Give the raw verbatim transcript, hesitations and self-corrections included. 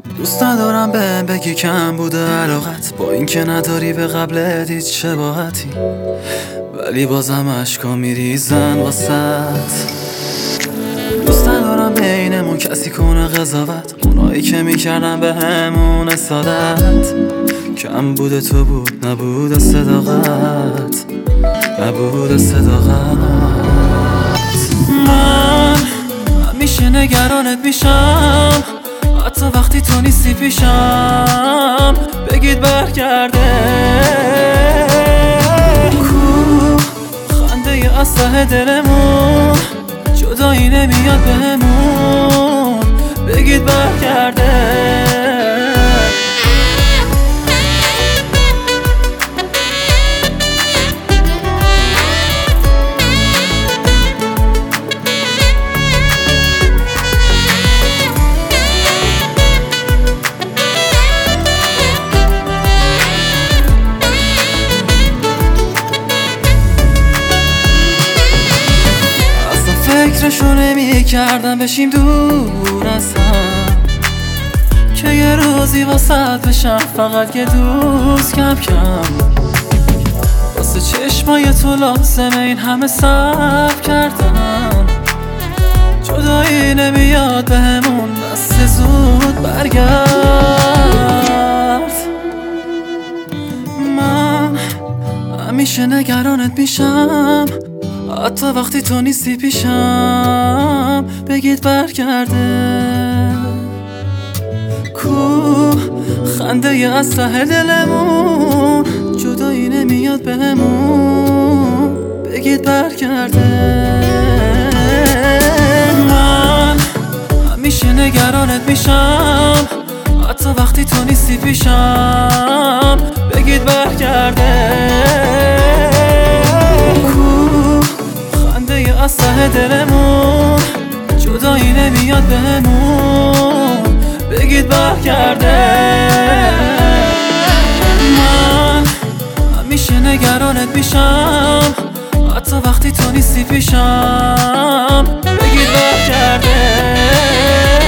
دوست ندارم بهم بگی کم بوده علاقت، با اینکه نداری به قبلت هیچ شباهتی، ولی بازم اشکا میریزن واسط. دوست ندارم بینمون کسی کنه قضاوت، اونایی که میکردن به همون اسادت. کم بوده تو بود نبوده صداقت، نبوده صداقت. من همیشه نگرانت میشم، حتی وقتی تو نیستی پیشم. بگید برگرده کو خنده از ته دلمون، جدایی نمیاد بهمون. بگید برگرده. فکرشو نمی کردم بشیم دور از هم، که یه روزی واسط بشم فقط یه دوست کم کم. واسه چشمای تو لازمه این همه صبر کردم، جدایی نمیاد بهمون بس زود برگرد. من همیشه نگرانت میشم، حتی وقتی تو نیستی پیشم. بگید برگرده کو خنده از ته دلمون، جدایی نمیاد بهمون. بگید برگرده. من همیشه نگرانت میشم، حتی وقتی تو نیستی پیشم. بگید برگرده از ته دلمون، جدایی نمیاد بهمون. بگید برگرده. من همیشه نگرانت میشم، حتی وقتی تو نیستی پیشم. بگید برگرده.